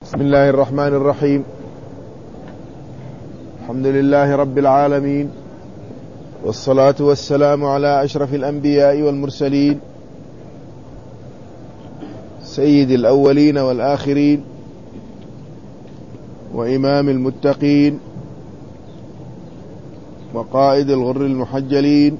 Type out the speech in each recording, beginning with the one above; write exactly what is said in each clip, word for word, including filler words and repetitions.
بسم الله الرحمن الرحيم. الحمد لله رب العالمين، والصلاة والسلام على أشرف الأنبياء والمرسلين، سيد الأولين والآخرين، وإمام المتقين، وقائد الغر المحجلين،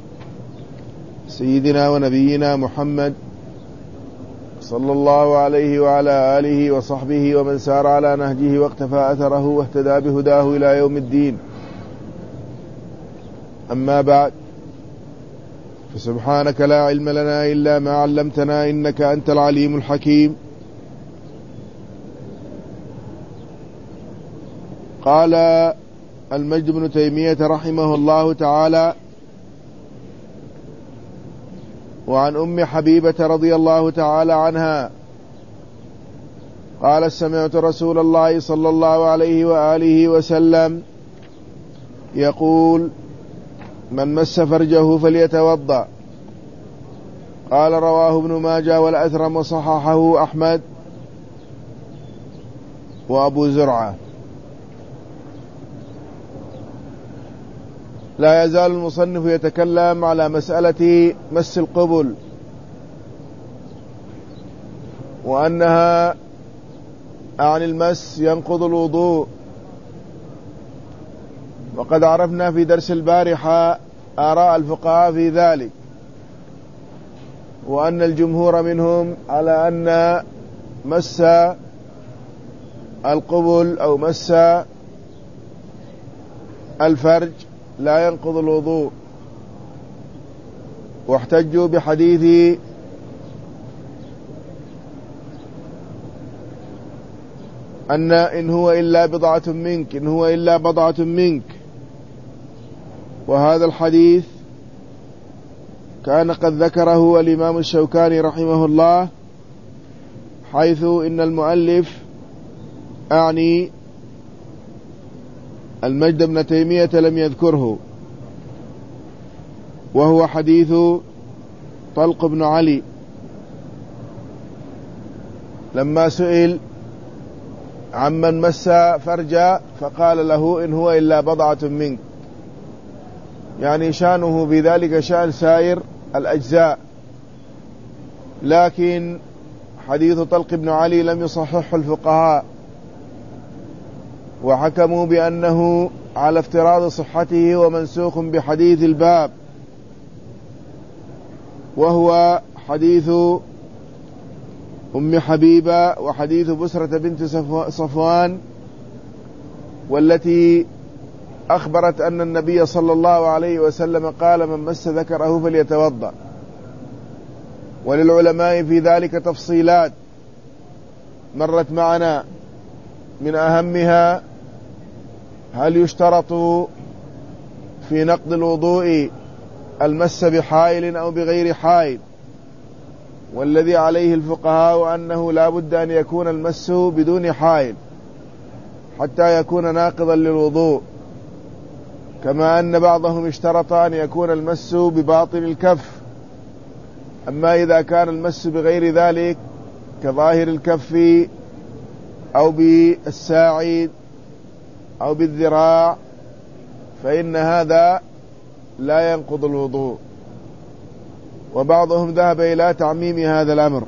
سيدنا ونبينا محمد صلى الله عليه وعلى آله وصحبه ومن سار على نهجه واقتفى أثره واهتدى بهداه إلى يوم الدين. أما بعد، فسبحانك لا علم لنا إلا ما علمتنا إنك أنت العليم الحكيم. قال المجد بن تيمية رحمه الله تعالى: وعن أم حبيبة رضي الله تعالى عنها قال: سمعت رسول الله صلى الله عليه وآله وسلم يقول: من مس فرجه فليتوضأ. قال: رواه ابن ماجه والأثرم وصححه أحمد وأبو زرعة. لا يزال المصنف يتكلم على مسألة مس القبل، وأنها عن المس ينقض الوضوء. وقد عرفنا في درس البارحة آراء الفقهاء في ذلك، وأن الجمهور منهم على أن مس القبل أو مس الفرج لا ينقض الوضوء، واحتجوا بحديث أن إن هو إلا بضعة منك إن هو إلا بضعة منك. وهذا الحديث كان قد ذكره الإمام الشوكاني رحمه الله، حيث إن المؤلف أعني المجد بن تيمية لم يذكره، وهو حديث طلق بن علي لما سئل عمن مس فرجا فقال له: إن هو إلا بضعة منك، يعني شانه بذلك شان سائر الأجزاء. لكن حديث طلق بن علي لم يصححه الفقهاء، وحكموا بأنه على افتراض صحته ومنسوخ بحديث الباب، وهو حديث أم حبيبة وحديث بسرة بنت صفوان، والتي أخبرت أن النبي صلى الله عليه وسلم قال: من مس ذكره فليتوضأ. وللعلماء في ذلك تفصيلات مرت معنا، من أهمها: هل يشترط في نقض الوضوء المس بحائل أو بغير حائل؟ والذي عليه الفقهاء أنه لا بد أن يكون المس بدون حائل حتى يكون ناقضا للوضوء، كما أن بعضهم اشترط أن يكون المس بباطن الكف. أما إذا كان المس بغير ذلك كظاهر الكف أو بالساعد أو بالذراع فإن هذا لا ينقض الوضوء. وبعضهم ذهب إلى تعميم هذا الأمر.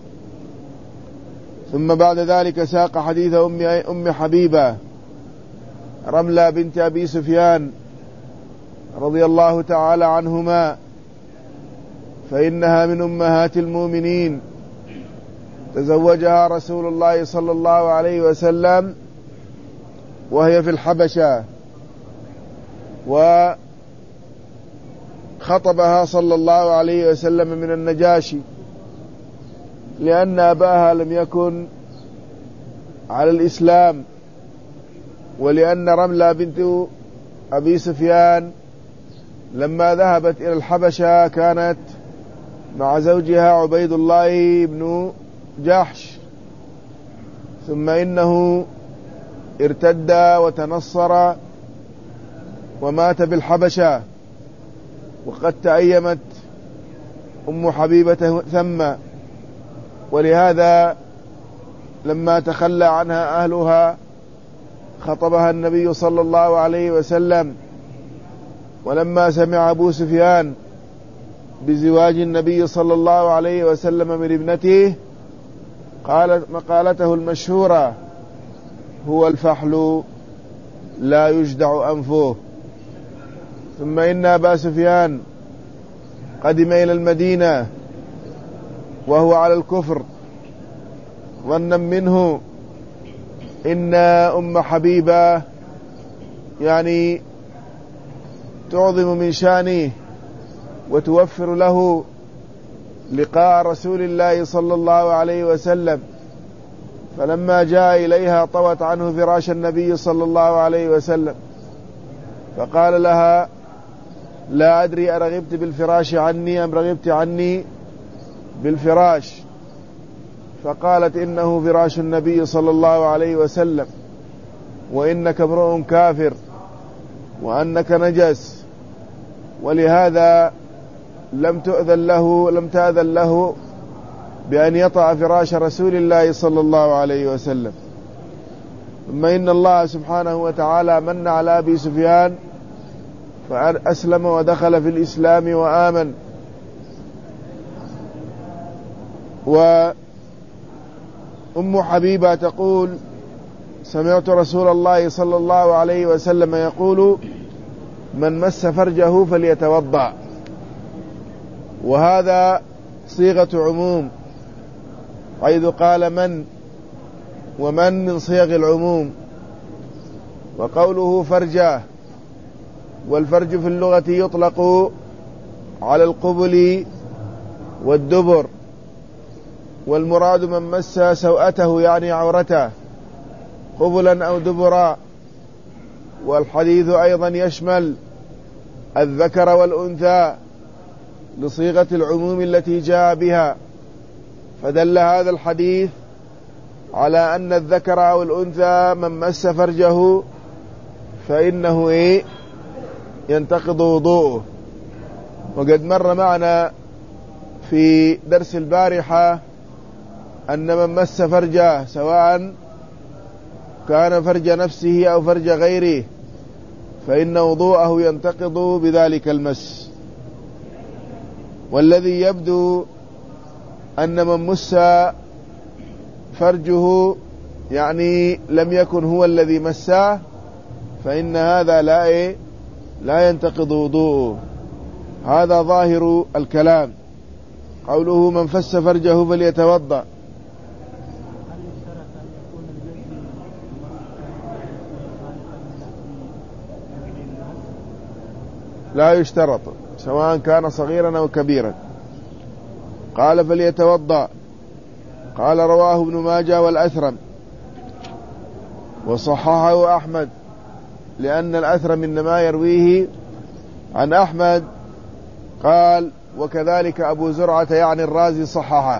ثم بعد ذلك ساق حديث أم حبيبة رملة بنت أبي سفيان رضي الله تعالى عنهما، فإنها من أمهات المؤمنين، تزوجها رسول الله صلى الله عليه وسلم وهي في الحبشة، وخطبها صلى الله عليه وسلم من النجاشي، لأن أباها لم يكن على الإسلام، ولأن رملة بنت أبي سفيان لما ذهبت إلى الحبشة كانت مع زوجها عبيد الله بن جحش، ثم إنه ارتد وتنصر ومات بالحبشة، وقد تأيمت أم حبيبة ثم، ولهذا لما تخلى عنها أهلها خطبها النبي صلى الله عليه وسلم، ولما سمع أبو سفيان بزواج النبي صلى الله عليه وسلم من ابنته قال مقالته المشهورة: هو الفحل لا يجدع أنفه. ثم إن أبا سفيان قدم إلى المدينة وهو على الكفر، ظنا منه إن أم حبيبة يعني تعظم من شانه وتوفر له لقاء رسول الله صلى الله عليه وسلم، فلما جاء إليها طوت عنه فراش النبي صلى الله عليه وسلم، فقال لها: لا أدري أرغبت بالفراش عني أم رغبت عني بالفراش؟ فقالت: إنه فراش النبي صلى الله عليه وسلم، وإنك امرؤ كافر، وأنك نجس، ولهذا لم تؤذن له لم تأذن له بأن يطع فراش رسول الله صلى الله عليه وسلم. ثم إن الله سبحانه وتعالى من على أبي سفيان فأسلم ودخل في الإسلام وآمن. وأم حبيبة تقول: سمعت رسول الله صلى الله عليه وسلم يقول: من مس فرجه فليتوضأ. وهذا صيغة عموم، حيث قال من، ومن من صيغ العموم. وقوله فرجه، والفرج في اللغة يطلق على القبل والدبر، والمراد من مس سوءته يعني عورته قبلا أو دبرا. والحديث أيضا يشمل الذكر والأنثى لصيغة العموم التي جاء بها، فدل هذا الحديث على أن الذكر أو الأنثى من مس فرجه فإنه إيه؟ ينتقض وضوءه. وقد مر معنا في درس البارحة أن من مس فرجه سواء كان فرج نفسه أو فرج غيره فإن وضوءه ينتقض بذلك المس. والذي يبدو أن من مس فرجه يعني لم يكن هو الذي مساه، فإن هذا لا إيه؟ لا ينتقض وضوءه. هذا ظاهر الكلام. قوله: من فس فرجه فليتوضأ. لا يشترط، سواء كان صغيرا أو كبيرا. قال: فليتوضأ. قال: رواه ابن ماجه والأثرم، وصححه أحمد، لأن الأثرم إنما يرويه عن أحمد. قال: وكذلك أبو زرعة يعني الرازي صححه.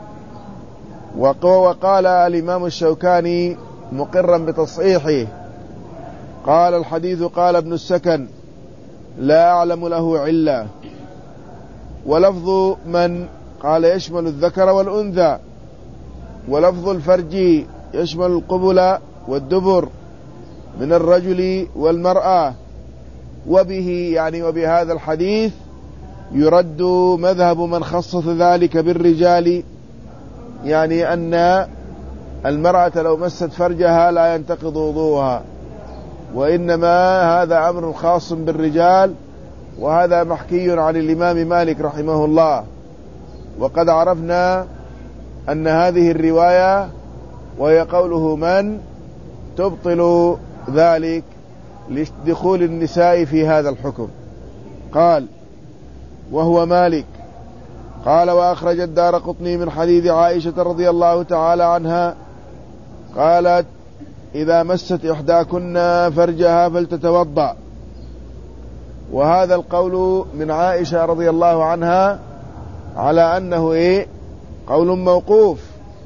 وقال الإمام الشوكاني مقرا بتصحيحه، قال: الحديث قال ابن السكن لا أعلم له علة. ولفظ من قال يشمل الذكر والأنثى، ولفظ الفرج يشمل القبل والدبر من الرجل والمرأة. وبه يعني وبهذا الحديث يرد مذهب من خصص ذلك بالرجال، يعني أن المرأة لو مست فرجها لا ينتقض وضوءها، وإنما هذا أمر خاص بالرجال. وهذا محكي عن الإمام مالك رحمه الله. وقد عرفنا أن هذه الرواية وهي قوله من تبطل ذلك لدخول النساء في هذا الحكم. قال: وهو مالك. قال: وأخرج الدارقطني من حديث عائشة رضي الله تعالى عنها قالت: إذا مست إحداكن فرجها فلتتوضأ. وهذا القول من عائشة رضي الله عنها على أنه إيه؟ قول موقوف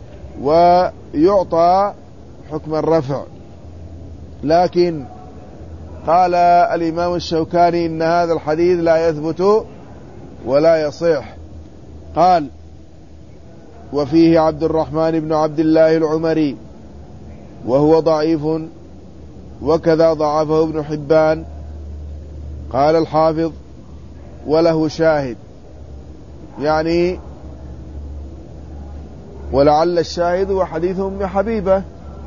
ويعطى حكم الرفع. لكن قال الإمام الشوكاني إن هذا الحديث لا يثبت ولا يصح. قال: وفيه عبد الرحمن بن عبد الله العمري وهو ضعيف، وكذا ضعفه ابن حبان. قال الحافظ: وله شاهد، يعني ولعل الشاهد هو حديث أم حبيبة.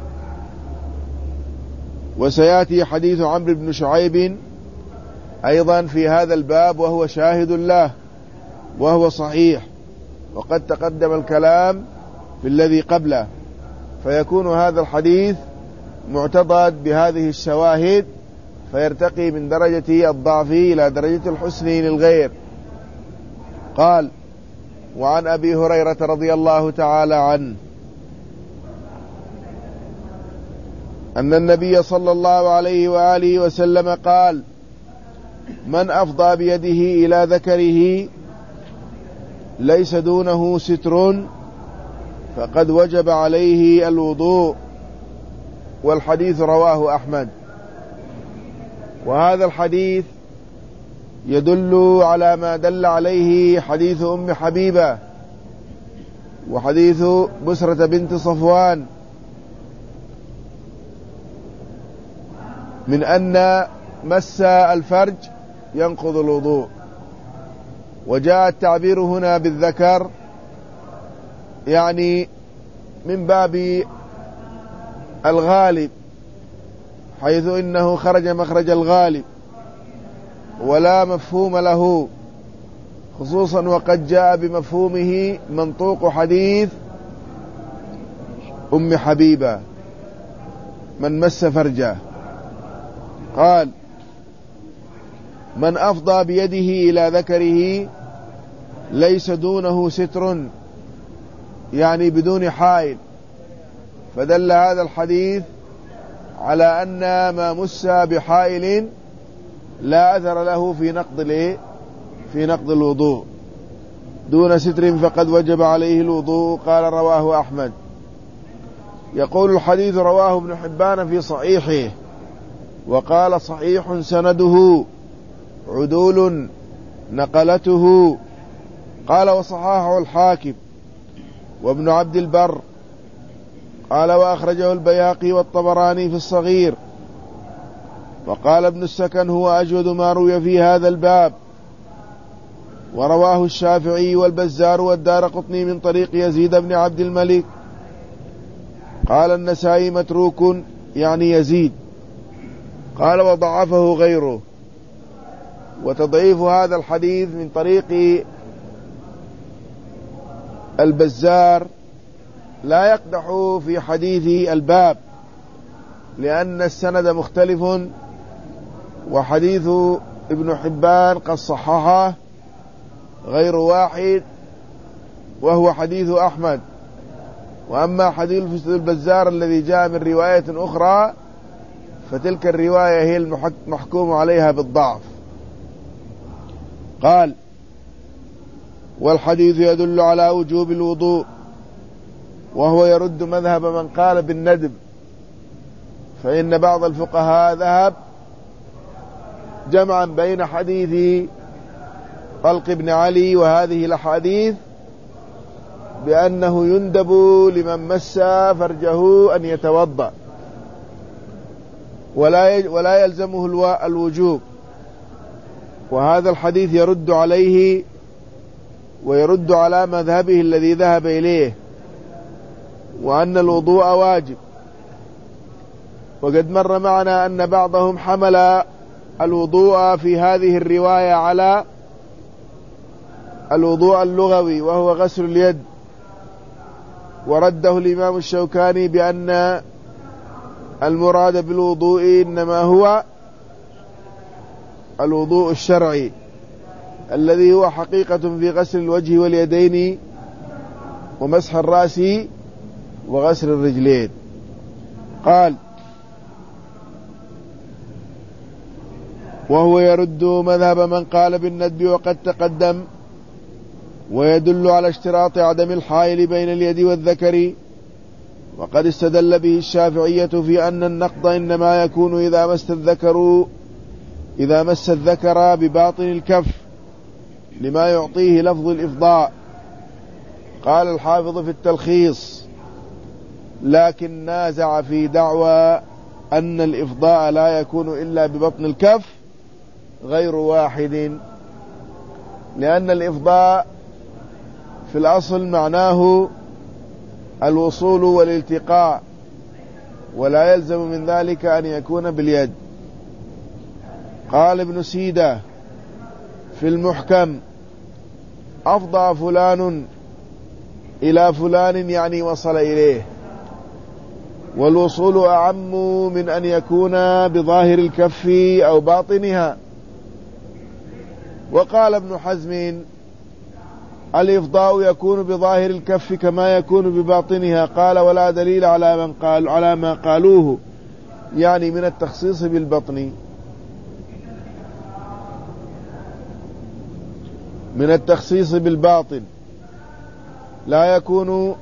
وسيأتي حديث عمرو بن شعيب أيضا في هذا الباب وهو شاهد له وهو صحيح، وقد تقدم الكلام في الذي قبله، فيكون هذا الحديث معتضد بهذه الشواهد، فيرتقي من درجة الضعف إلى درجة الحسن للغير. قال: وعن أبي هريرة رضي الله تعالى عنه أن النبي صلى الله عليه وآله وسلم قال: من أفضى بيده إلى ذكره ليس دونه ستر فقد وجب عليه الوضوء. والحديث رواه أحمد. وهذا الحديث يدل على ما دل عليه حديث أم حبيبة وحديث بسرة بنت صفوان من أن مس الفرج ينقض الوضوء. وجاء التعبير هنا بالذكر يعني من باب الغالب، حيث إنه خرج مخرج الغالب ولا مفهوم له، خصوصا وقد جاء بمفهومه منطوق حديث أم حبيبة: من مس فرجه. قال: من أفضى بيده إلى ذكره ليس دونه ستر، يعني بدون حائل. فدل هذا الحديث على أن ما مس بحائل لا أثر له في نقض في نقض الوضوء. دون ستر فقد وجب عليه الوضوء. قال: رواه أحمد. يقول الحديث رواه ابن حبان في صحيحه، وقال: صحيح سنده عدول نقلته. قال: وصححه الحاكم وابن عبد البر. قال: وأخرجه البيهقي والطبراني في الصغير. وقال ابن السكن: هو أجود ما روي في هذا الباب. ورواه الشافعي والبزار والدارقطني من طريق يزيد بن عبد الملك. قال النسائي: متروك، يعني يزيد. قال: وضعفه غيره. وتضعيف هذا الحديث من طريق البزار لا يقدح في حديث الباب، لأن السند مختلف، وحديث ابن حبان قد صححه غير واحد وهو حديث أحمد. وأما حديث البزار الذي جاء من رواية أخرى فتلك الرواية هي المحكوم عليها بالضعف. قال: والحديث يدل على وجوب الوضوء، وهو يرد مذهب من قال بالندب، فإن بعض الفقهاء ذهب جمعا بين حديث طلق بن علي وهذه الأحاديث بأنه يندب لمن مس فرجه أن يتوضأ، ولا ولا يلزمه الوجوب. وهذا الحديث يرد عليه ويرد على مذهبه الذي ذهب إليه، وأن الوضوء واجب. وقد مر معنا أن بعضهم حمل الوضوء في هذه الرواية على الوضوء اللغوي وهو غسل اليد، ورده الإمام الشوكاني بأن المراد بالوضوء إنما هو الوضوء الشرعي الذي هو حقيقة في غسل الوجه واليدين ومسح الرأس وغسل الرجلين. قال: وهو يرد مذهب من قال بالندب وقد تقدم، ويدل على اشتراط عدم الحائل بين اليد والذكر. وقد استدل به الشافعية في أن النقض إنما يكون إذا مس الذكر إذا مس الذكر بباطن الكف لما يعطيه لفظ الإفضاء. قال الحافظ في التلخيص: لكن نازع في دعوى أن الإفضاء لا يكون إلا ببطن الكف غير واحد، لأن الإفضاء في الأصل معناه الوصول والالتقاء، ولا يلزم من ذلك أن يكون باليد. قال ابن سيدة في المحكم: أفضى فلان إلى فلان يعني وصل إليه، والوصول أعم من أن يكون بظاهر الكف أو باطنها. وقال ابن حزم: الإفضاء يكون بظاهر الكف كما يكون بباطنها. قال: ولا دليل على من قال على ما قالوه، يعني من التخصيص بالبطن، من التخصيص بالباطن لا يكون.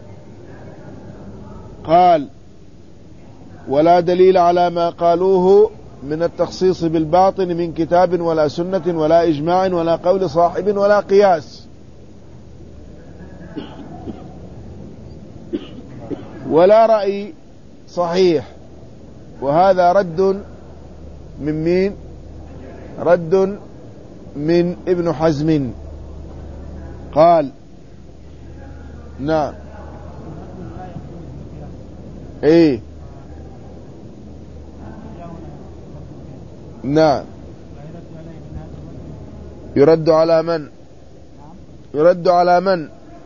قال: ولا دليل على ما قالوه من التخصيص بالباطن من كتاب ولا سنة ولا إجماع ولا قول صاحب ولا قياس، ولا رأي صحيح. وهذا رد من مين؟ رد من ابن حزم. قال: نعم، ايه، نعم. يرد على من؟ يرد على من؟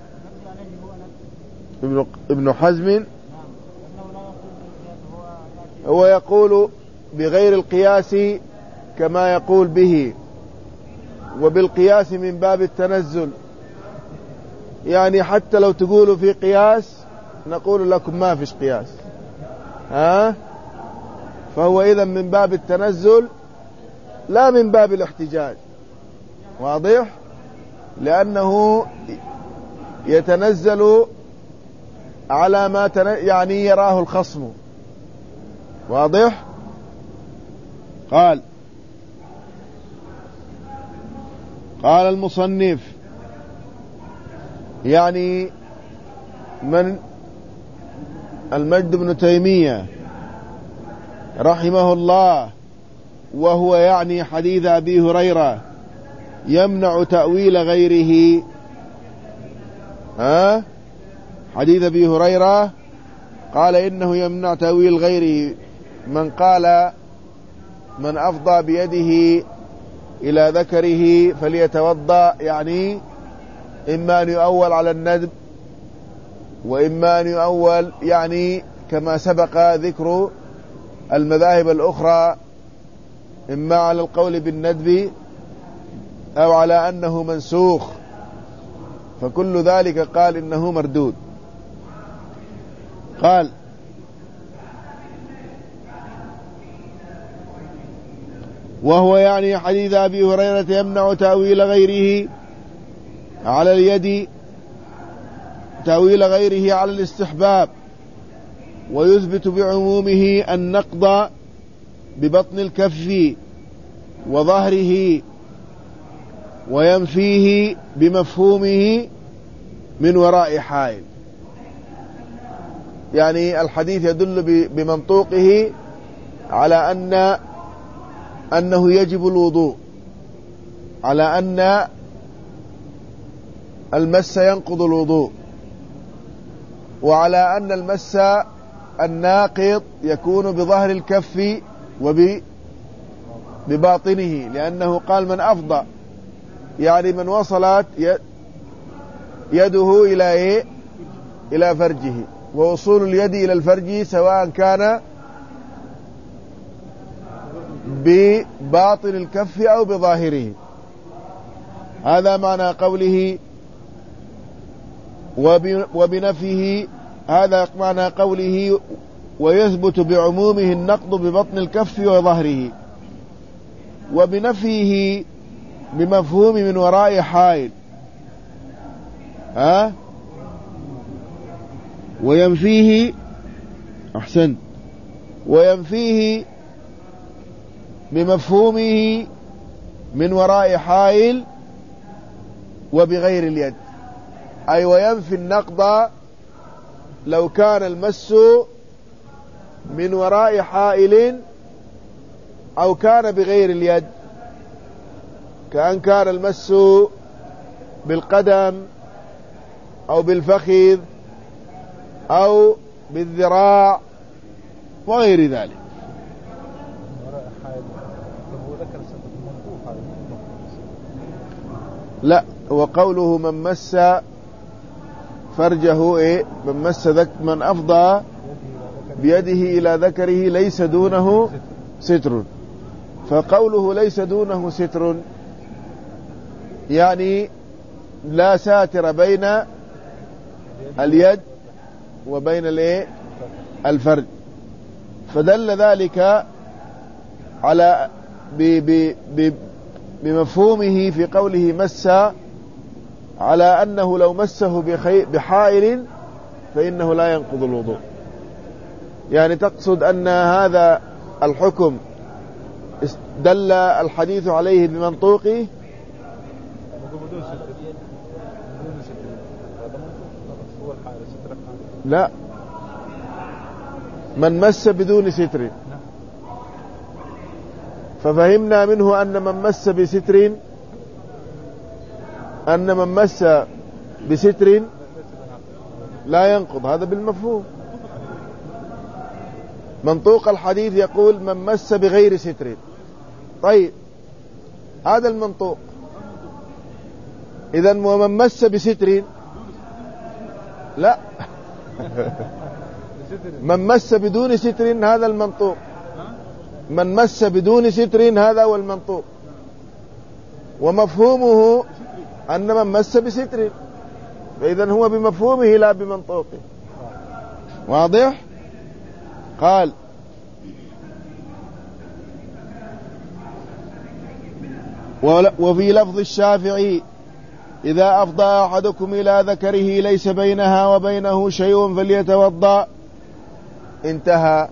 ابن ابن حزم. هو يقول بغير القياس كما يقول به، وبالقياس من باب التنزل، يعني حتى لو تقولوا في قياس نقول لكم ما فيش قياس، ها؟ فهو إذا من باب التنزل لا من باب الاحتجاج. واضح؟ لأنه يتنزل على ما يعني يراه الخصم. واضح؟ قال قال المصنف يعني من المجد بن تيمية رحمه الله، وهو يعني حديث أبي هريرة يمنع تأويل غيره. ها؟ حديث أبي هريرة قال إنه يمنع تأويل غيره. من قال من أفضى بيده إلى ذكره فليتوضأ، يعني إما أن يؤول على الندب، وإما أن يؤول يعني كما سبق ذكر المذاهب الأخرى، إما على القول بالندب أو على أنه منسوخ، فكل ذلك قال إنه مردود. قال: وهو يعني حديث أبي هريرة يمنع تأويل غيره على اليد، تأويل غيره على الاستحباب، ويثبت بعمومه النقض ببطن الكف وظهره، وينفيه بمفهومه من وراء حائل. يعني الحديث يدل بمنطوقه على أن أنه يجب الوضوء، على أن المس ينقض الوضوء، وعلى أن المس الناقض يكون بظهر الكف وبباطنه، لأنه قال من أفضى، يعني من وصلت يده إلى إيه؟ إلى فرجه. ووصول اليد إلى الفرج سواء كان بباطن الكف أو بظاهره. هذا معنى قوله وبنفيه، هذا معنى قوله ويثبت بعمومه النقض ببطن الكف وظهره، وبنفيه بمفهوم من وراء حائل. ها؟ وينفيه، أحسن، وينفيه بمفهومه من وراء حائل وبغير اليد. أي وينفي النقض لو كان المس من وراء حائل أو كان بغير اليد، كأن كان المس بالقدم أو بالفخذ أو بالذراع وغير ذلك. لا، وقوله من مس فرجه إيه؟ من مس ذك من أفضى بيده إلى ذكره ليس دونه ستر، فقوله ليس دونه ستر يعني لا ساتر بين اليد وبين الايه الفرج، فدل ذلك على ب ب ب بمفهومه في قوله مس على أنه لو مسه بحائل فإنه لا ينقض الوضوء. يعني تقصد أن هذا الحكم دل الحديث عليه بمنطوقه. لا، من مس بدون ستر، ففهمنا منه أن من مس بستر أن من مس بستر لا ينقض، هذا بالمفهوم. منطوق الحديث يقول من مس بغير ستر. طيب هذا المنطوق، إذن ومن مس بستر لا من مس بدون ستر هذا المنطوق، من مس بدون ستر هذا هو المنطوق، ومفهومه أن من مس بستر، فإذن هو بمفهومه لا بمنطوقه. واضح؟ قال وفي لفظ الشافعي إذا أفضى أحدكم إلى ذكره ليس بينها وبينه شيء فليتوضأ، انتهى.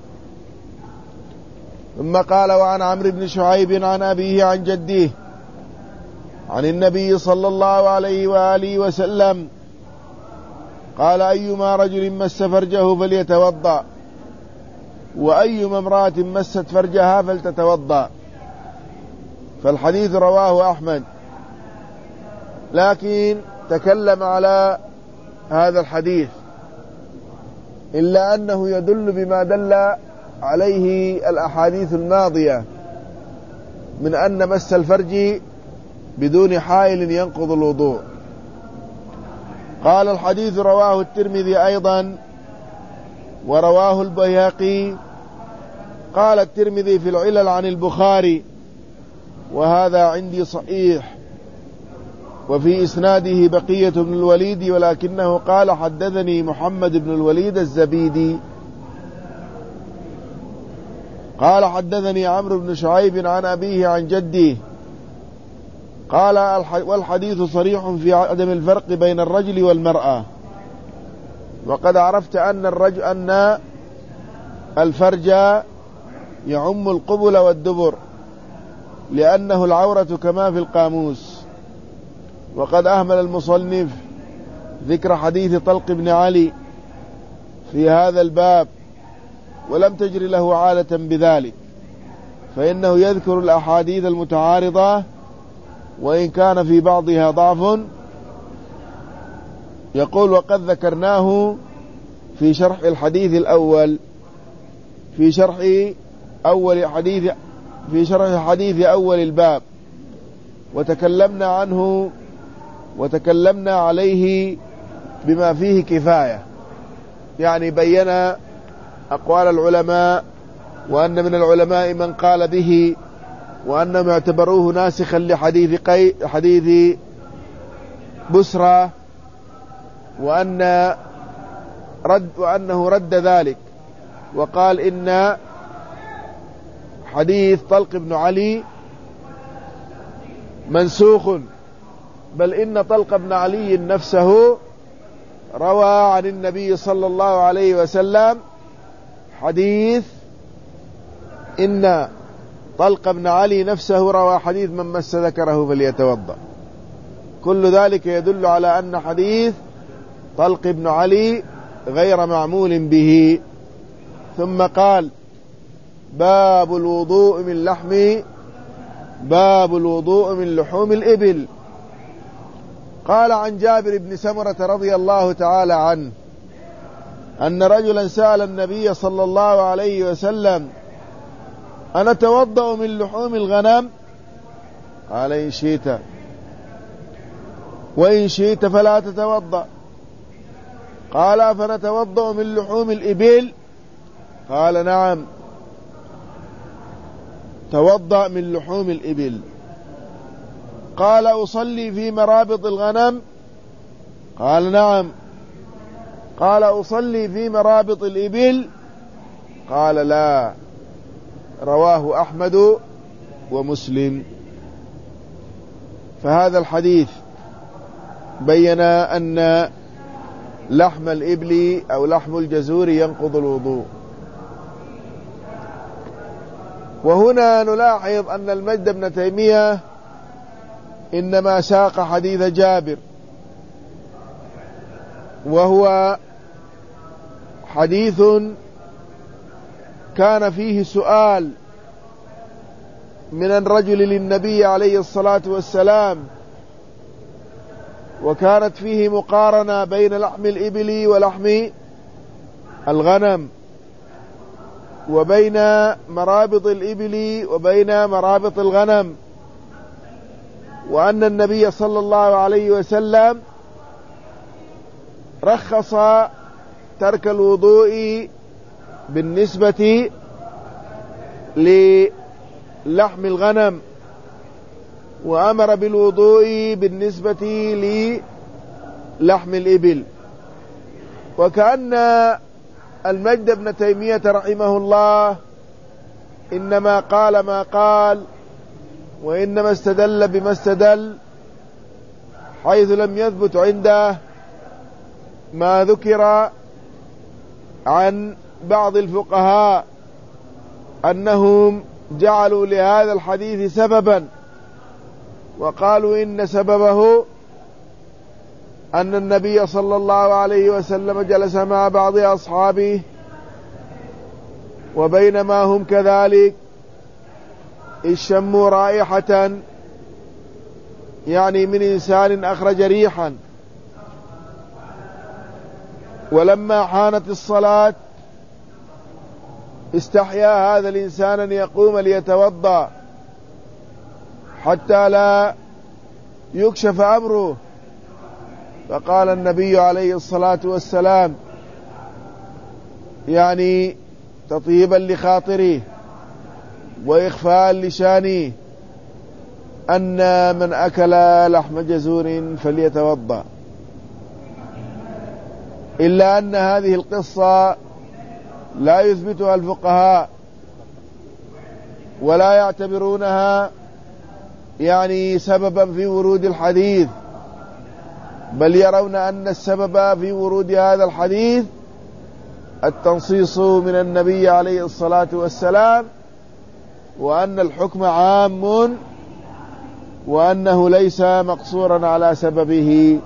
ثم قال وعن عمرو بن شعيب عن أبيه عن جديه عن النبي صلى الله عليه وآله وسلم قال أيما رجل مس فرجه فليتوضأ، وأيما امرأة مست فرجها فلتتوضأ. فالحديث رواه أحمد، لكن تكلم على هذا الحديث إلا أنه يدل بما دل عليه الأحاديث الماضية من أن مس الفرج بدون حائل ينقض الوضوء. قال الحديث رواه الترمذي أيضا ورواه البيهقي. قال الترمذي في العلل عن البخاري وهذا عندي صحيح، وفي إسناده بقية بن الوليد ولكنه قال حدثني محمد بن الوليد الزبيدي قال حدثني عمرو بن شعيب عن أبيه عن جديه قال والحديث صريح في عدم الفرق بين الرجل والمرأة. وقد عرفت أن الرجل أن الفرج يعم القبل والدبر لأنه العورة كما في القاموس. وقد أهمل المصنف ذكر حديث طلق بن علي في هذا الباب ولم تجري له عادة بذلك، فإنه يذكر الأحاديث المتعارضة وإن كان في بعضها ضعف. يقول وقد ذكرناه في شرح الحديث الأول في شرح أول حديث في شرح حديث أول الباب، وتكلمنا عنه وتكلمنا عليه بما فيه كفاية، يعني بينا أقوال العلماء وأن من العلماء من قال به وأنهم اعتبروه ناسخا لحديث قي حديث بسرى، وأن رد وأنه رد ذلك وقال إن حديث طلق بن علي منسوخ، بل إن طلق بن علي نفسه روى عن النبي صلى الله عليه وسلم حديث إن طلق بن علي نفسه روى حديث من مس ذكره فليتوضأ. كل ذلك يدل على أن حديث طلق بن علي غير معمول به. ثم قال: باب الوضوء من لحم باب الوضوء من لحوم الإبل. قال عن جابر بن سمرة رضي الله تعالى عنه أن رجلا سأل النبي صلى الله عليه وسلم: أنا أتوضأ من لحوم الغنم؟ قال: إن شئت، وإن شئت فلا تتوضأ. قال: فنتوضأ من لحوم الإبل؟ قال: نعم، توضأ من لحوم الإبل. قال: أصلي في مرابط الغنم؟ قال: نعم. قال: أصلي في مرابط الإبل؟ قال: لا. رواه أحمد ومسلم. فهذا الحديث بين أن لحم الإبل أو لحم الجزور ينقض الوضوء. وهنا نلاحظ أن المجد بن تيمية إنما ساق حديث جابر، وهو حديث كان فيه سؤال من الرجل للنبي عليه الصلاة والسلام، وكانت فيه مقارنة بين لحم الإبل ولحم الغنم، وبين مرابط الإبل وبين مرابط الغنم، وأن النبي صلى الله عليه وسلم رخص ترك الوضوء بالنسبة للحم الغنم، وأمر بالوضوء بالنسبة للحم الإبل. وكأن المجد بن تيمية رحمه الله إنما قال ما قال، وإنما استدل بما استدل، حيث لم يثبت عنده ما ذكر عن بعض الفقهاء أنهم جعلوا لهذا الحديث سببا، وقالوا إن سببه أن النبي صلى الله عليه وسلم جلس مع بعض أصحابه، وبينما هم كذلك إذ شموا رائحة، يعني من إنسان أخرج ريحا، ولما حانت الصلاة استحيا هذا الإنسان أن يقوم ليتوضأ حتى لا يكشف أمره، فقال النبي عليه الصلاة والسلام يعني تطيبا لخاطره وإخفاء لشانه أن من أكل لحم جزور فليتوضأ. إلا أن هذه القصة لا يثبتها الفقهاء ولا يعتبرونها يعني سببا في ورود الحديث، بل يرون أن السبب في ورود هذا الحديث التنصيص من النبي عليه الصلاة والسلام، وأن الحكم عام، وأنه ليس مقصورا على سببه.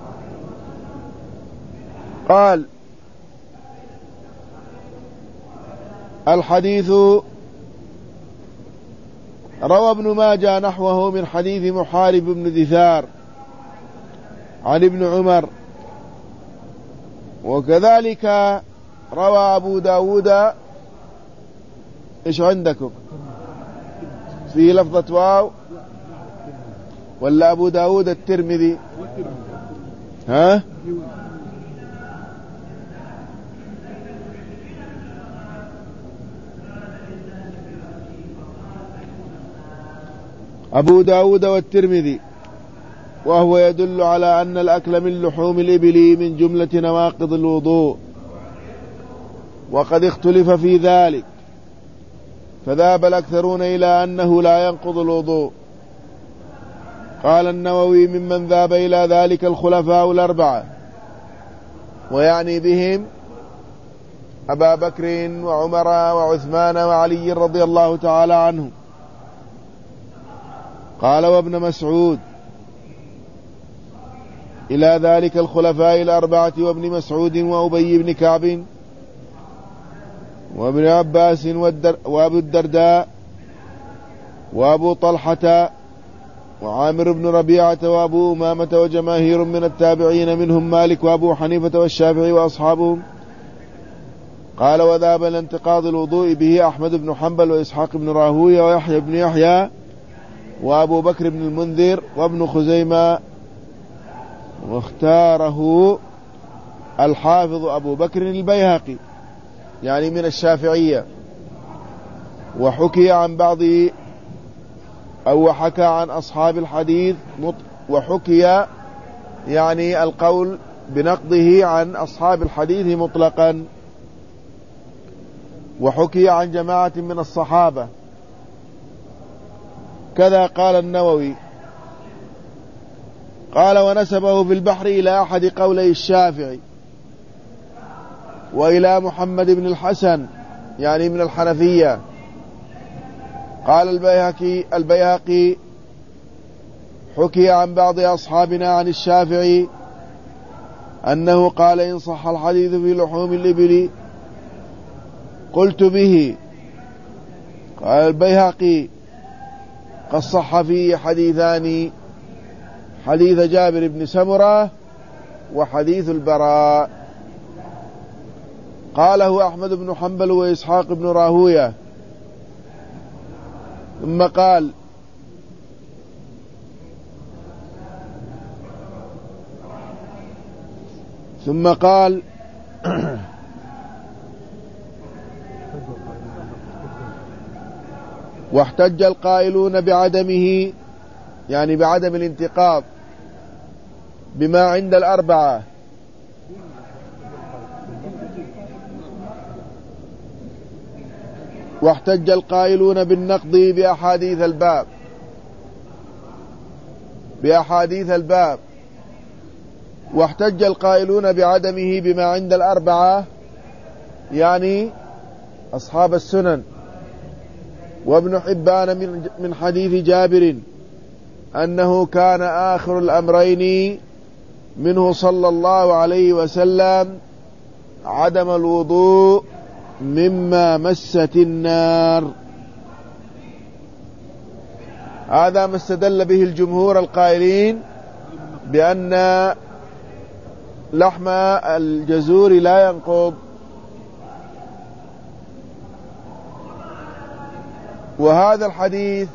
قال: الحديث روى ابن ماجه نحوه من حديث محارب بن دثار عن ابن عمر، وكذلك روى أبو داود. إيش عندكم في لفظة واو ولا أبو داود الترمذي؟ ها أبو داود والترمذي، وهو يدل على أن الأكل من لحوم الإبل من جملة نواقض الوضوء، وقد اختلف في ذلك، فذهب الأكثرون إلى أنه لا ينقض الوضوء. قال النووي: ممن ذهب إلى ذلك الخلفاء الأربعة، ويعني بهم أبا بكر وعمر وعثمان وعلي رضي الله تعالى عنهم. قال: وابن مسعود. إلى ذلك الخلفاء الأربعة وابن مسعود وأبي بن كعب وابن عباس وأبو الدرداء وأبو طلحة وعامر بن ربيعة وأبو أمامة وجماهير من التابعين منهم مالك وأبو حنيفة والشافعي وأصحابهم. قال وذهب لانتقاض الوضوء به أحمد بن حنبل وإسحاق بن راهويه ويحيى بن يحيى وأبو بكر بن المنذر وابن خزيمة، واختاره الحافظ أبو بكر البيهقي يعني من الشافعية. وحكي عن بعض أو حكى عن أصحاب الحديث وحكي يعني القول بنقضه عن أصحاب الحديث مطلقا. وحكي عن جماعة من الصحابة كذا قال النووي. قال ونسبه في البحر إلى أحد قولي الشافعي وإلى محمد بن الحسن يعني من الحنفية. قال البيهقي البيهقي حكي عن بعض أصحابنا عن الشافعي أنه قال إن صح الحديث في لحوم الإبل قلت به. قال البيهقي قد صح فيه حديثان، حديث جابر بن سمرة وحديث البراء. قاله أحمد بن حنبل وإسحاق بن راهويه. ثم قال ثم قال واحتج القائلون بعدمه يعني بعدم الانتقاض بما عند الأربعة واحتج القائلون بالنقض بأحاديث الباب بأحاديث الباب واحتج القائلون بعدمه بما عند الأربعة يعني أصحاب السنن وابن حبان من حديث جابر أنه كان آخر الأمرين منه صلى الله عليه وسلم عدم الوضوء مما مست النار. هذا ما استدل به الجمهور القائلين بأن لحم الجزور لا ينقض. وهذا الحديث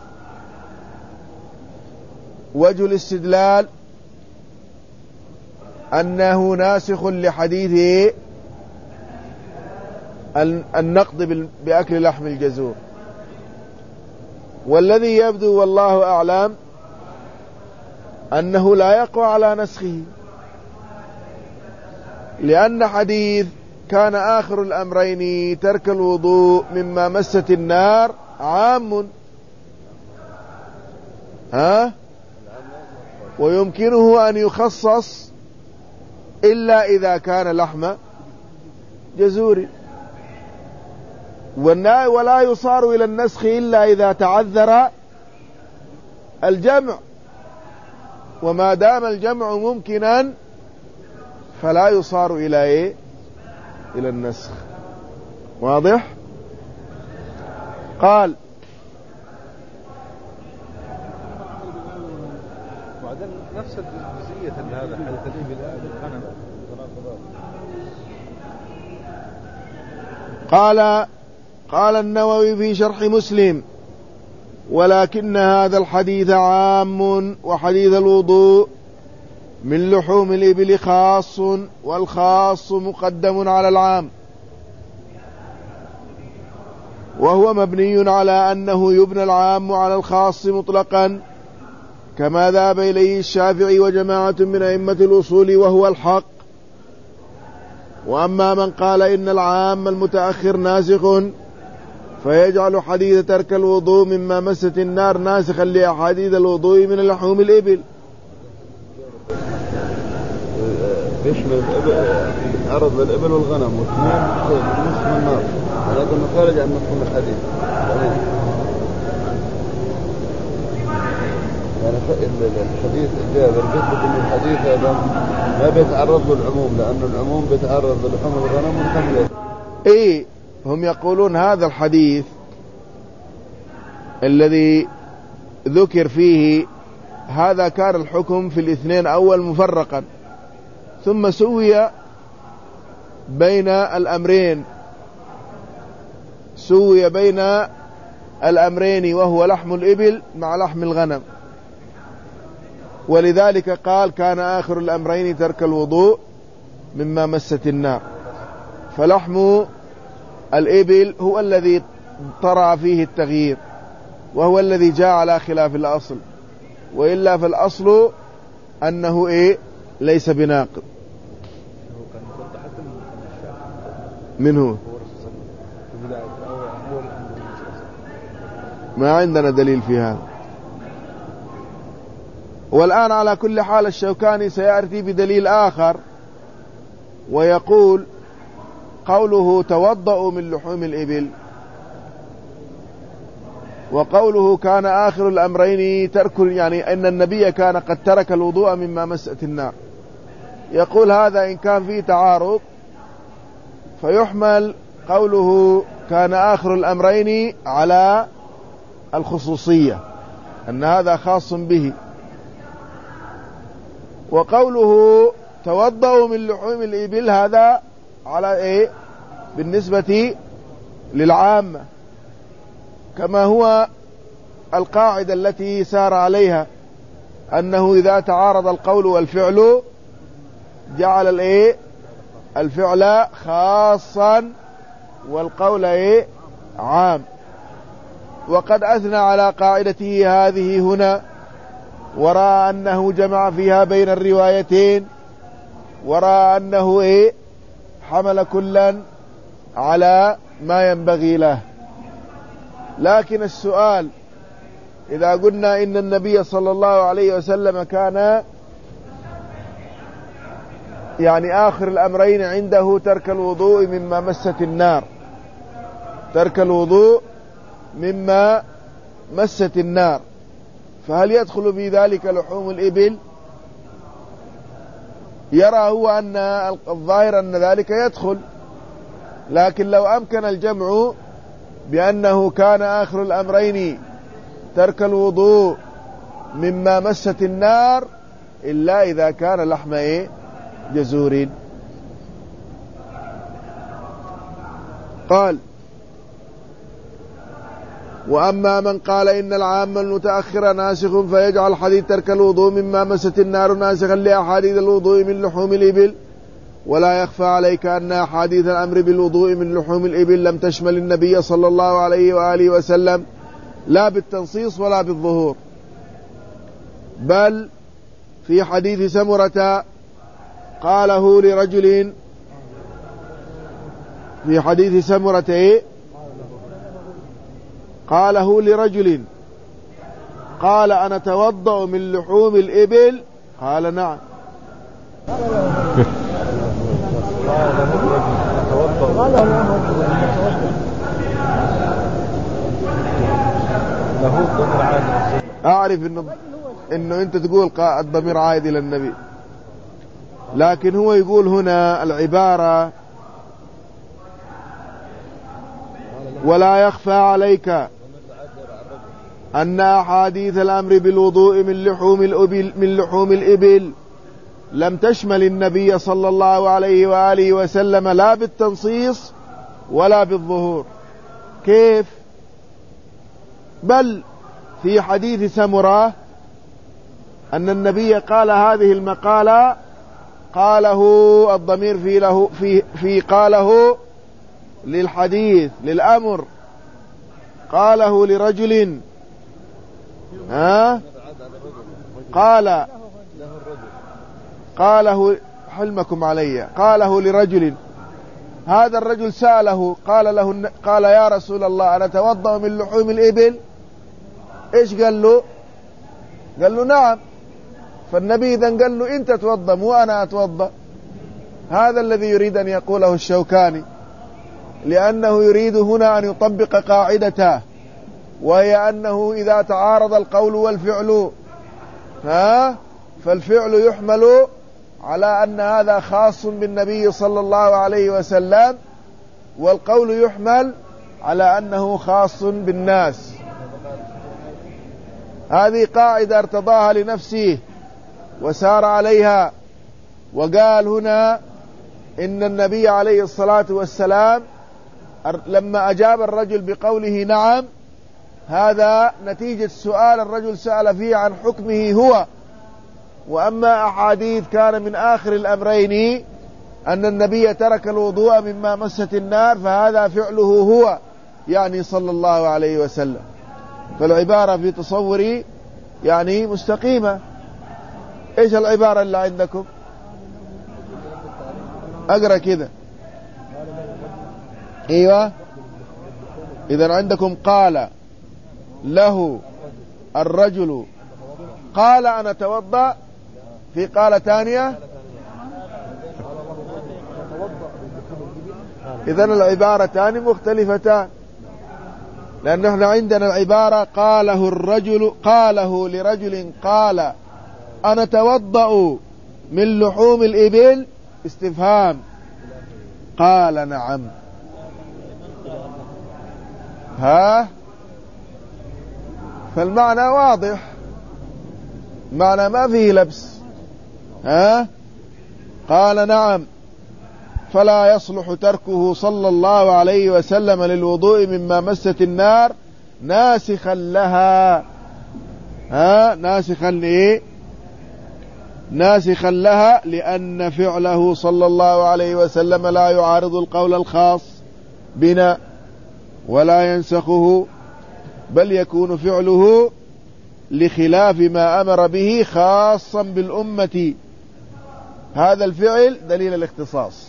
وجه الاستدلال أنه ناسخ لحديث النقض بأكل لحم الجزور. والذي يبدو والله أعلم أنه لا يقوى على نسخه، لأن حديث كان آخر الأمرين ترك الوضوء مما مست النار عام ها ويمكنه أن يخصص إلا إذا كان لحم جزور، ولا يصار إلى النسخ إلا إذا تعذر الجمع، وما دام الجمع ممكنا فلا يصار إلى إيه؟ إلى النسخ. واضح؟ قال وبعدين نفس الجزئية هذا حديث الغنم. قال قال النووي في شرح مسلم ولكن هذا الحديث عام وحديث الوضوء من لحوم الإبل خاص والخاص مقدم على العام، وهو مبني على أنه يبنى العام على الخاص مطلقا كما ذهب إليه الشافعي وجماعة من أئمة الأصول وهو الحق. وأما من قال إن العام المتأخر ناسخ فيجعل حديث ترك الوضوء مما مست النار ناسخا لأحاديث الوضوء من لحوم الإبل. بيشمل عرض للإبل والغنم واثنين نصف من النار، لكن خارج عن مفهوم الحديث. يعني الحديث جابر قلت لك إن الحديث هذا ما بيتعرض للعموم، لأن العموم بيتعرض للحوم الغنم والحمل. إيه، هم يقولون هذا الحديث الذي ذكر فيه هذا كان الحكم في الاثنين أول مفرقا، ثم سوي بين الأمرين سوي بين الأمرين وهو لحم الإبل مع لحم الغنم، ولذلك قال كان آخر الأمرين ترك الوضوء مما مست النار. فلحم الإبل هو الذي طرأ فيه التغيير، وهو الذي جاء على خلاف الأصل، وإلا فالأصل أنه إيه ليس بناقض. من هو؟ ما عندنا دليل في هذا. والآن على كل حال الشوكاني سيأتي بدليل آخر ويقول قوله توضأوا من لحوم الإبل وقوله كان آخر الأمرين ترك، يعني أن النبي كان قد ترك الوضوء مما مست النار. يقول هذا إن كان فيه تعارض فيحمل قوله كان آخر الأمرين على الخصوصية، أن هذا خاص به، وقوله توضأوا من لحوم الإبل هذا على إيه بالنسبة للعامة، كما هو القاعدة التي سار عليها أنه إذا تعارض القول والفعل جعل الإيه الفعل خاصا والقول إيه عام. وقد أثنى على قاعدته هذه هنا، ورأى أنه جمع فيها بين الروايتين، ورأى أنه إيه حمل كلا على ما ينبغي له. لكن السؤال إذا قلنا إن النبي صلى الله عليه وسلم كان يعني آخر الأمرين عنده ترك الوضوء مما مست النار، ترك الوضوء مما مست النار، فهل يدخل في ذلك لحوم الإبل؟ يرى هو أن الظاهر أن ذلك يدخل، لكن لو أمكن الجمع بأنه كان آخر الأمرين ترك الوضوء مما مست النار إلا إذا كان لحم إيه جزور. قال وأما من قال إن العام المتأخر ناسخ فيجعل حديث ترك الوضوء مما مست النار ناسخا لأحاديث الوضوء من لحوم الإبل، ولا يخفى عليك أن أحاديث الأمر بالوضوء من لحوم الإبل لم تشمل النبي صلى الله عليه وآله وسلم لا بالتنصيص ولا بالظهور، بل في حديث سمرة قاله لرجل في حديث سمرة إيه؟ قاله لرجل قال أنا توضأ من لحوم الإبل، قال نعم. أعرف إنه, إنه أنت تقول الضمير عائد إلى النبي، لكن هو يقول هنا العبارة ولا يخفى عليك أن أحاديث الأمر بالوضوء من لحوم الإبل من لحوم الإبل لم تشمل النبي صلى الله عليه وآله وسلم لا بالتنصيص ولا بالظهور. كيف؟ بل في حديث سمرة أن النبي قال هذه المقالة، قاله الضمير في له في في قاله للحديث للأمر، قاله لرجل ها قال قاله حلمكم علي قاله لرجل، هذا الرجل سأله قال له قال يا رسول الله أنا أتوضأ من لحوم الإبل، إيش قال له؟ قال له نعم. فالنبي إذن قال له أنت توضأ مو أنا أتوضأ. هذا الذي يريد أن يقوله الشوكاني، لأنه يريد هنا أن يطبق قاعدته، وهي أنه إذا تعارض القول والفعل ها فالفعل يحمل على أن هذا خاص بالنبي صلى الله عليه وسلم، والقول يحمل على أنه خاص بالناس. هذه قاعدة ارتضاها لنفسه وسار عليها، وقال هنا إن النبي عليه الصلاة والسلام لما أجاب الرجل بقوله نعم، هذا نتيجة سؤال الرجل سأل فيه عن حكمه هو. وأما أحاديث كان من آخر الأمرين أن النبي ترك الوضوء مما مست النار، فهذا فعله هو يعني صلى الله عليه وسلم. فالعبارة في تصوري يعني مستقيمة. إيش العبارة اللي عندكم؟ أقرأ كذا. أيوة، إذا عندكم قال له الرجل قال أنا توضأ، في قال ثانية. إذن العبارتان مختلفتان، لأن احنا عندنا العبارة قاله الرجل قاله لرجل قال أنا توضأ من لحوم الإبل استفهام، قال نعم. ها فالمعنى واضح، معنى ما فيه لبس. ها قال نعم، فلا يصلح تركه صلى الله عليه وسلم للوضوء مما مست النار ناسخا لها. ها ناسخا لإيه؟ ناسخا لها لأن فعله صلى الله عليه وسلم لا يعارض القول الخاص بنا ولا ينسخه، بل يكون فعله لخلاف ما أمر به خاصا بالأمة. هذا الفعل دليل الاختصاص،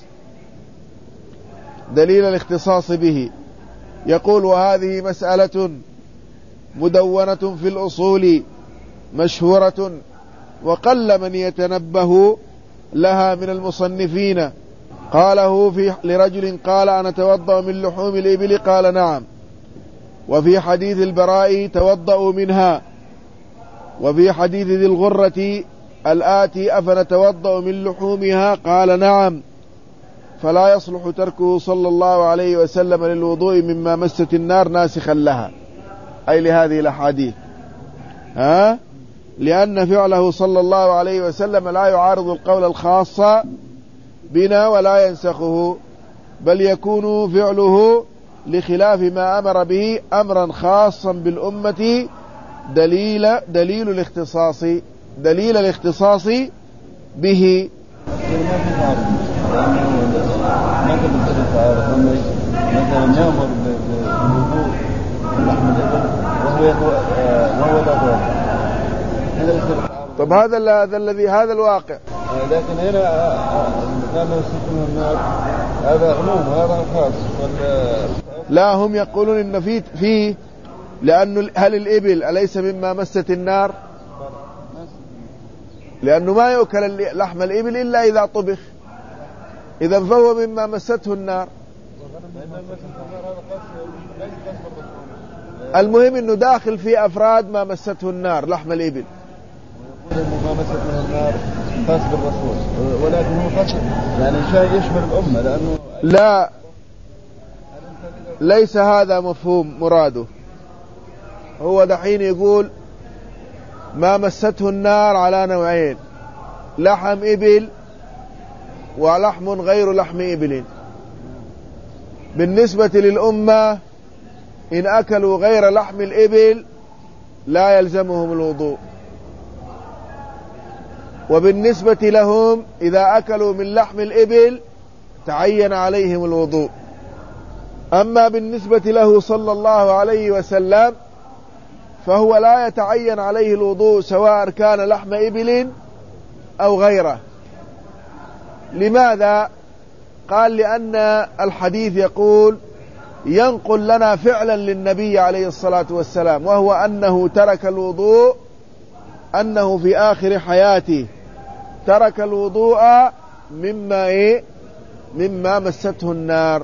دليل الاختصاص به. يقول وهذه مسألة مدونة في الأصول مشهورة، وقل من يتنبه لها من المصنفين. قاله في لرجل قال أنا توضأ من لحوم الإبل قال نعم، وفي حديث البراء توضأوا منها، وفي حديث ذي الغرة الآتي أفنتوضأ من لحومها قال نعم. فلا يصلح تركه صلى الله عليه وسلم للوضوء مما مست النار ناسخا لها، أي لهذه الأحاديث. ها لأن فعله صلى الله عليه وسلم لا يعارض القول الخاص بنا ولا ينسخه، بل يكون فعله لخلاف ما أمر به أمرا خاصا بالأمة دليل دليل الاختصاص دليل الاختصاص به. مثلا يأمر بالوضوء وهو وهو طب هذا هذا الذي هذا الواقع. لكن هنا كان يستثنى النار هذا عموم هذا خاص. لا، هم يقولون إن في فيه لأنه هل الإبل أليس مما مست النار؟ لأنه ما يؤكل لحم الإبل إلا إذا طبخ، إذا فهو مما مسته النار. المهم إنه داخل في أفراد ما مسته النار لحم الإبل. ما مسته النار خاص بالرسول، ولكن هو خاص يعني شيء يشمل الأمة، لأنه لا ليس هذا مفهوم مراده. هو دحين يقول ما مسته النار على نوعين، لحم إبل ولحم غير لحم إبل. بالنسبة للأمة إن أكلوا غير لحم الإبل لا يلزمهم الوضوء، وبالنسبة لهم إذا أكلوا من لحم الإبل تعين عليهم الوضوء. أما بالنسبة له صلى الله عليه وسلم فهو لا يتعين عليه الوضوء سواء كان لحم إبل أو غيره. لماذا؟ قال لأن الحديث يقول ينقل لنا فعلا للنبي عليه الصلاة والسلام، وهو أنه ترك الوضوء، أنه في آخر حياته ترك الوضوء مما إيه؟ مما مسته النار.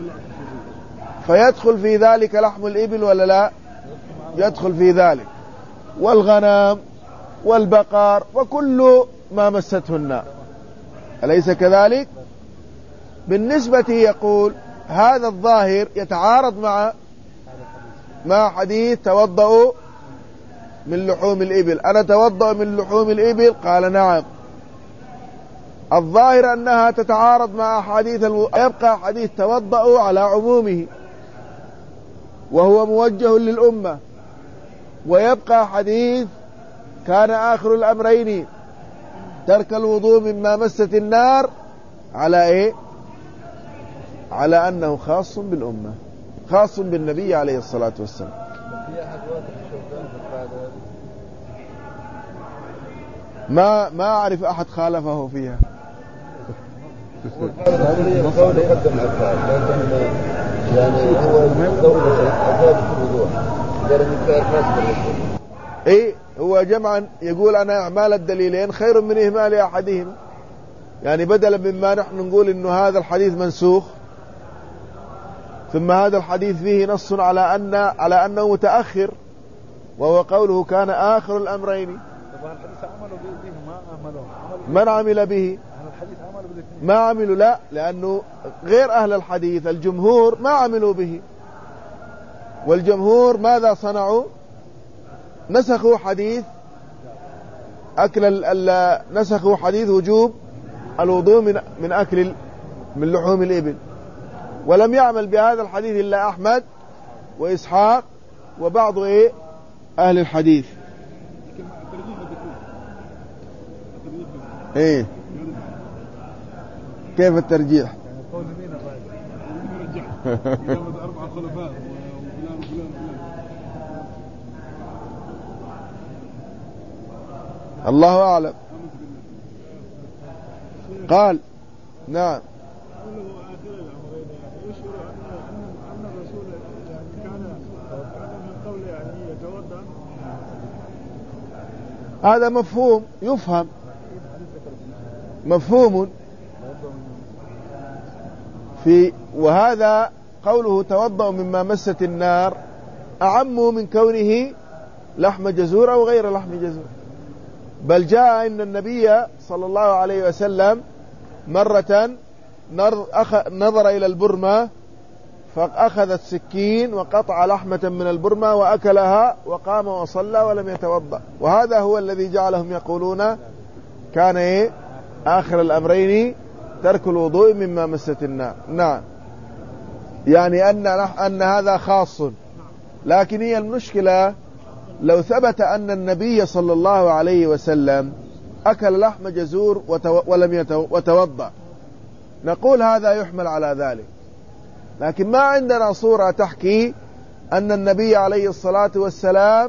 فيدخل في ذلك لحم الإبل ولا لا؟ يدخل في ذلك. والغنم والبقر وكل ما مسته النار، أليس كذلك؟ بالنسبة يقول هذا الظاهر يتعارض مع مع حديث توضأوا من لحوم الإبل. أنا توضأ من لحوم الإبل، قال نعم. الظاهر أنها تتعارض مع حديث الو... يبقى حديث توضأوا على عمومه وهو موجه للأمة، ويبقى حديث كان آخر الأمرين ترك الوضوء مما مست النار على إيه؟ على أنه خاص بالأمة، خاص بالنبي عليه الصلاة والسلام. ما ما أعرف أحد خالفه فيها. يعني هو دولة أجاب الوضوح إيه هو جمعا يقول أنا أعمال الدليلين خير من إهمال أحدهم، يعني بدلا مما نحن نقول إنه هذا الحديث منسوخ ثم هذا الحديث فيه نص على أن على أنه متأخر وهو قوله كان آخر الأمرين. من عمل به ما عملوا، لا، لأنه غير أهل الحديث الجمهور ما عملوا به، والجمهور ماذا صنعوا؟ نسخوا حديث أكل ال نسخوا حديث وجوب الوضوء من من أكل من لحوم الإبل، ولم يعمل بهذا الحديث إلا أحمد وإسحاق وبعض إيه أهل الحديث. إيه كيف الترجيح؟ الله أعلم. قال نعم. هذا مفهوم يفهم، مفهوم في، وهذا قوله توضأ مما مست النار أعم من كونه لحم جزور أو غير لحم جزور، بل جاء إن النبي صلى الله عليه وسلم مرة نظر إلى البرمة فأخذ السكين وقطع لحمة من البرمة وأكلها وقام وصلى ولم يتوضأ، وهذا هو الذي جعلهم يقولون كان إيه آخر الأمرين ترك الوضوء مما مست النار. نعم، يعني أن أن هذا خاص، لكن هي المشكلة لو ثبت أن النبي صلى الله عليه وسلم أكل لحم جزور ولم يتوضأ نقول هذا يحمل على ذلك، لكن ما عندنا صورة تحكي أن النبي عليه الصلاة والسلام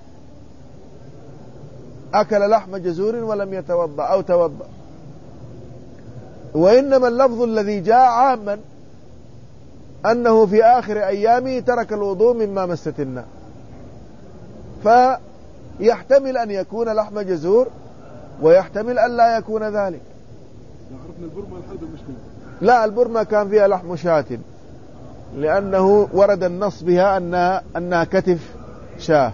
أكل لحم جزور ولم يتوضأ أو توضأ، وإنما اللفظ الذي جاء عاما أنه في آخر أيامه ترك الوضوء مما مست النار، فيحتمل أن يكون لحم جزور ويحتمل أن لا يكون ذلك. لا، البرمة كان فيها لحم شاة، لأنه ورد النص بها أنها, أنها كتف شاه.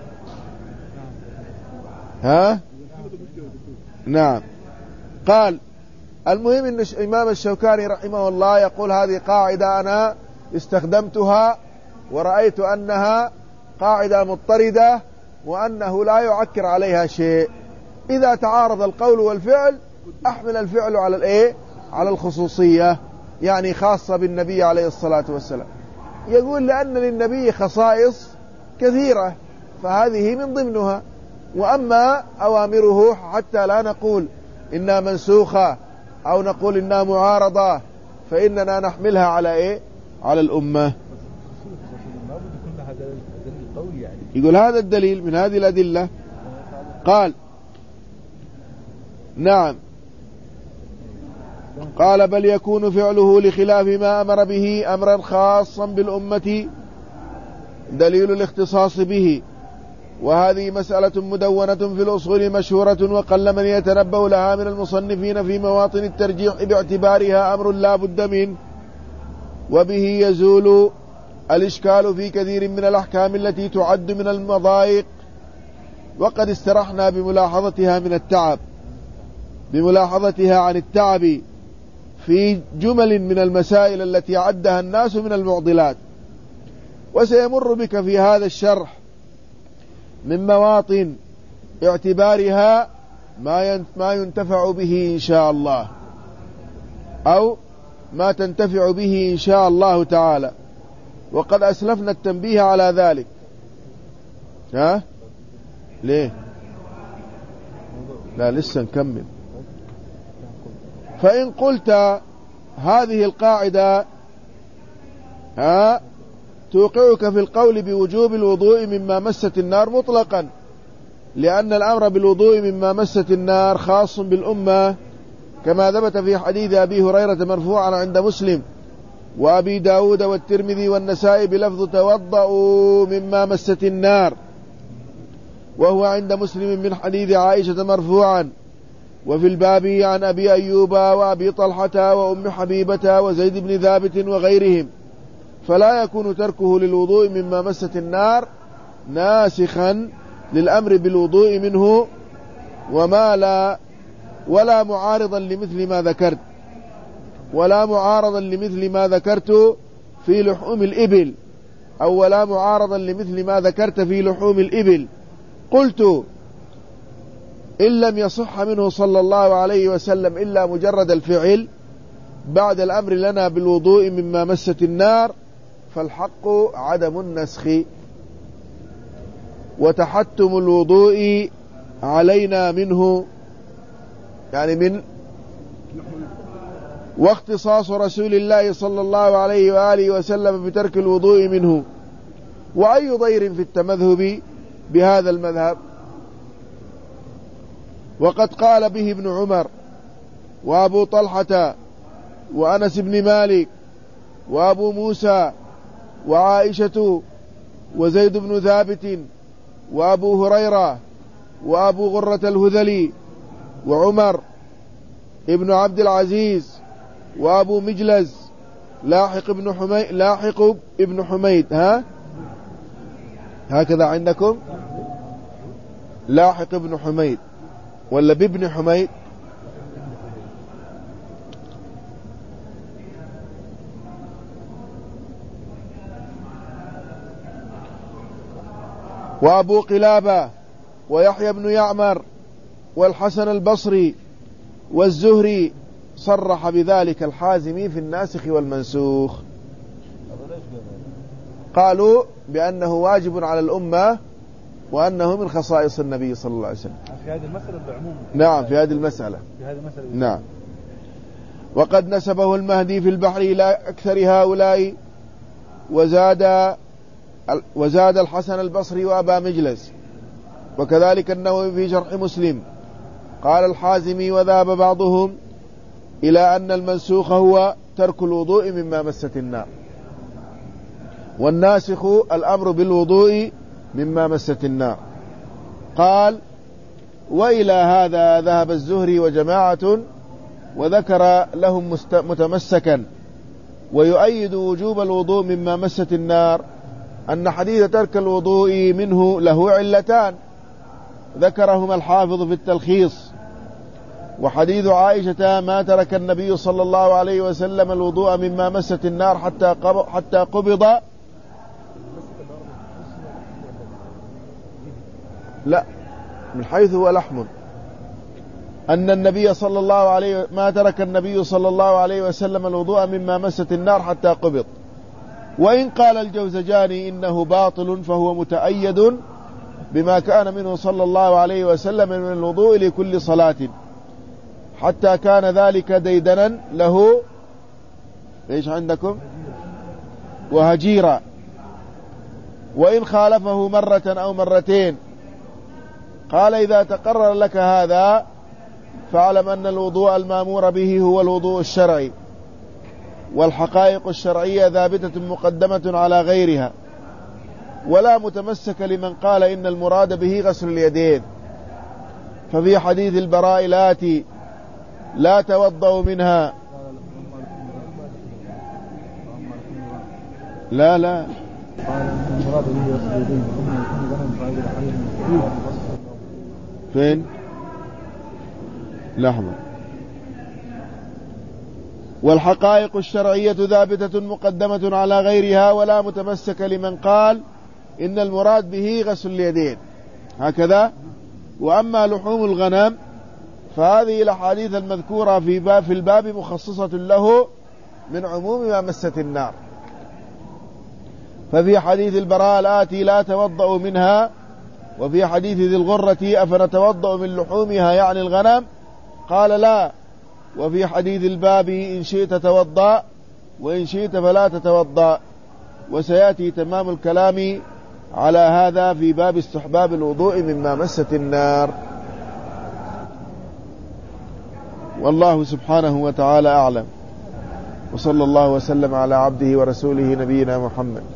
ها؟ نعم. قال المهم أن الإمام الشوكاني رحمه الله يقول هذه قاعدة أنا استخدمتها ورأيت أنها قاعدة مضطردة وأنه لا يعكر عليها شيء. إذا تعارض القول والفعل أحمل الفعل على الإيه؟ على الخصوصية، يعني خاصة بالنبي عليه الصلاة والسلام. يقول لأن للنبي خصائص كثيرة فهذه من ضمنها، وأما أوامره حتى لا نقول إنها منسوخة أو نقول إنها معارضة فإننا نحملها على إيه؟ على الأمة. يقول هذا الدليل من هذه الأدلة. قال نعم. قال بل يكون فعله لخلاف ما أمر به أمرا خاصا بالأمة دليل الاختصاص به، وهذه مسألة مدونة في الأصول مشهورة وقل من يتنبه لها من المصنفين في مواطن الترجيح باعتبارها أمر لا بد منه، وبه يزول الإشكال في كثير من الأحكام التي تعد من المضايق وقد استرحنا بملاحظتها من التعب بملاحظتها عن التعب في جمل من المسائل التي عدها الناس من المعضلات. وسيمر بك في هذا الشرح من مواطن اعتبارها ما ينتفع به إن شاء الله، أو ما تنتفع به إن شاء الله تعالى، وقد أسلفنا التنبيه على ذلك. ها ليه؟ لا لسه نكمل. فإن قلت هذه القاعدة ها توقعك في القول بوجوب الوضوء مما مست النار مطلقا، لأن الأمر بالوضوء مما مست النار خاص بالأمة، كما ثبت في حديث أبي هريرة مرفوعا عند مسلم وأبي داود والترمذي والنسائي بلفظ توضؤوا مما مست النار، وهو عند مسلم من حديث عائشة مرفوعا. وفي الباب عن أبي أيوب وأبي طلحة وأم حبيبة وزيد بن ثابت وغيرهم، فلا يكون تركه للوضوء مما مست النار ناسخا للأمر بالوضوء منه، وما لا ولا معارضا لمثل ما ذكرت ولا معارضا لمثل ما ذكرت في لحوم الإبل أو ولا معارضا لمثل ما ذكرت في لحوم الإبل. قلت إن لم يصح منه صلى الله عليه وسلم إلا مجرد الفعل بعد الأمر لنا بالوضوء مما مست النار، فالحق عدم النسخ وتحتم الوضوء علينا منه، يعني من واختصاص رسول الله صلى الله عليه وآله وسلم بترك الوضوء منه. وأي ضير في التمذهب بهذا المذهب؟ وقد قال به ابن عمر وأبو طلحة وأنس بن مالك وأبو موسى وعائشة وزيد بن ثابت وأبو هريرة وأبو غرة الهذلي وعمر ابن عبد العزيز وأبو مجلز لاحق ابن حميد لاحق ابن حميد ها هكذا عندكم لاحق ابن حميد ولا بابن حميد؟ وأبو قلابة ويحيى بن يعمر والحسن البصري والزهري صرح بذلك الحازمي في الناسخ والمنسوخ. قالوا بأنه واجب على الأمة وأنه من خصائص النبي صلى الله عليه وسلم. في هذه المسألة بعموم. نعم في هذه المسألة. في هذه المسألة. نعم. وقد نسبه المهدي في البحر إلى أكثر هؤلاء، وزاد وزاد الحسن البصري وأبا مجلس، وكذلك النووي في شرح مسلم. قال الحازمي وذهب بعضهم إلى أن المنسوخ هو ترك الوضوء مما مست النار، والناسخ الأمر بالوضوء مما مست النار. قال وإلى هذا ذهب الزهري وجماعة، وذكر لهم متمسكا ويؤيد وجوب الوضوء مما مست النار أن حديث ترك الوضوء منه له علتان ذكرهما الحافظ في التلخيص. وحديث عائشة ما ترك النبي صلى الله عليه وسلم الوضوء مما مست النار حتى حتى قبض. لا، من حيث هو لحم، أن النبي صلى الله عليه ما ترك النبي صلى الله عليه وسلم الوضوء مما مست النار حتى قبض. وإن قال الجوزجاني إنه باطل فهو متأيد بما كان منه صلى الله عليه وسلم من الوضوء لكل صلاة، حتى كان ذلك ديدنا له ايش عندكم وهجيرا. وإن خالفه مرة أو مرتين قال إذا تقرر لك هذا فاعلم أن الوضوء المامور به هو الوضوء الشرعي، والحقائق الشرعية ثابتة مقدمة على غيرها، ولا متمسك لمن قال إن المراد به غسل اليدين. ففي حديث البراء الآتي لا توضأ منها لا لا قال إن المراد به غسل اليدين فين؟ لحظة. والحقائق الشرعية ثابتة مقدمة على غيرها ولا متمسك لمن قال إن المراد به غسل اليدين هكذا. وأما لحوم الغنم فهذه الأحاديث المذكورة في باب في الباب مخصصة له من عموم ما مست النار. ففي حديث البراء الآتي لا توضأوا منها، وفي حديث ذي الغرة أفنتوضأ من لحومها يعني الغنم، قال لا. وفي حديث الباب إن شئت توضأ وإن شئت فلا تتوضأ. وسيأتي تمام الكلام على هذا في باب استحباب الوضوء مما مست النار. والله سبحانه وتعالى أعلم، وصلى الله وسلم على عبده ورسوله نبينا محمد.